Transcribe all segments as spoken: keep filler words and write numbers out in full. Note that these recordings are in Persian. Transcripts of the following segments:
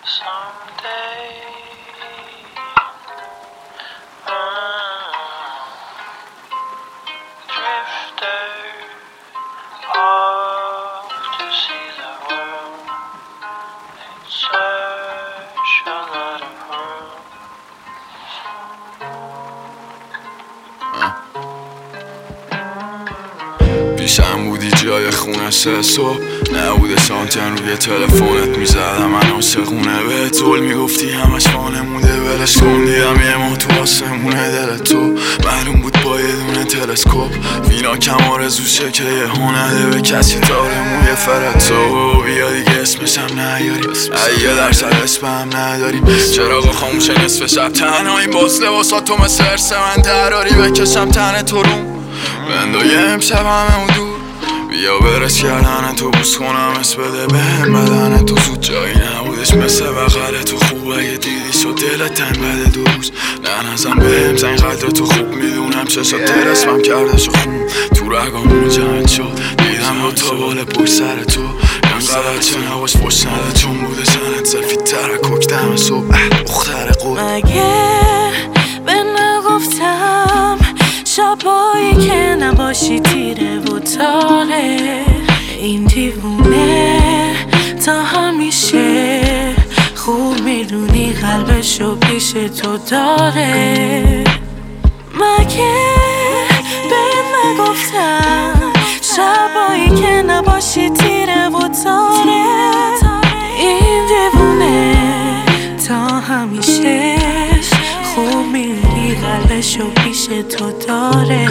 پیشم بودی جای خونه سه صبح، نبوده سانتن روی تلفنت میزدم من عاشقونه به طول میگفتی همش وانموده ولش کن دیدم یه ماه تو آسمونه دل تو معلوم بود با یه دونه تلسکوپ وینا کم آرزوشه که یه هنده به کسی تاره موی فرد تو بیا دیگه اسمشم نیاری یه درصد اسمم نداریم چراغ خاموشه نصف شب تنهایی باز لباسات تو مثل ارس من دراری بکشم تن تو روم بندای امشب همه اون دور بیا برس کردن تو بوس کنم اس بده بهم بدن تو زود جایی نبودش مثل بغل تو خوب اگه دیدی شد دلت تنگ بده دو روز نه نزم بهم زنگ قدر تو خوب میدونم چشات ترسمم کرده شو خون تو رگام مجمد شد دیدم با تا بال پشت سر تو اینقدر چه نباش پشت نده چون بوده زنت سلفی ترکک دم صبح اختر قول مگه به نگفتم شبایی که نباشی تیره و تاره این دیوونه تا همیشه خوب میدونی قلبشو پیش تو داره مگه به نگفتم شبایی که نباشی تیره و تاره این دیوونه تا همیشه خوب میدونی قلبشو پیش تو داره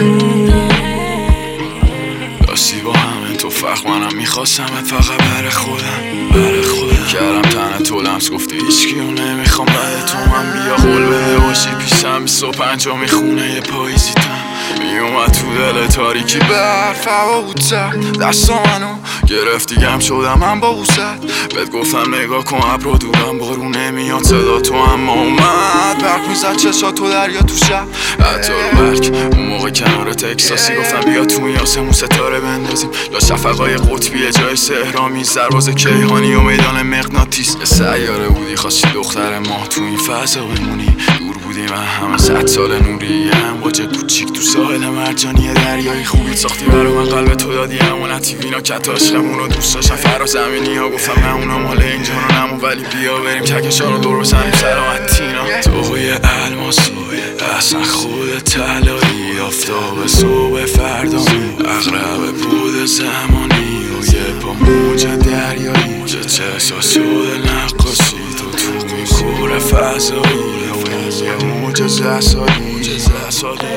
داشتی با همه تو فخر منم میخواستمت فقط برای خودم برای خودم کردم تنه تو لمس گفتی هیچکیو نمیخوام بعد تو من بیا قول بده باشی پیشم بیست و پنجا میخونه یه پاییزیتم میومد تو دل تاریکی به حرف هوا بود زد دستا منو گرفتی گم شدم من با بوست بهت گفتم نگاه کن ابرا دورم بارون نمیاد صدا تو اما اومد برق میزد چشا تو دریا تو شب حتی رو برک اون موقع کنار تکساسی گفتم بیا تو این آسمون ستاره بندازیم یا شفقای قطبی جای سهرامی سرباز کیهانی و میدان مغناطیس یه سیاره بودی خواستی دختر ماه تو این فضا بمونی دور بودی من همه صد سال نوری هم واجه کوچیک تو ساحل مرجانی دریایی خوبی ساختی برا من قلب تو دادی همونتی وینا کت عشقمونو دوست داشتم فرا زمینی ها گفتم نه اونا مال اینجا رو نمون ولی بیا بریم ککشا رو دور بزنیم سلامتینا توی الماسی اصلا خود طلایی آفتاب صبح فردا اغرب بود زمانی و یه پا موج دریایی چه چشا شده نقاشی تو تو میکور فضایی و یه موج زسایی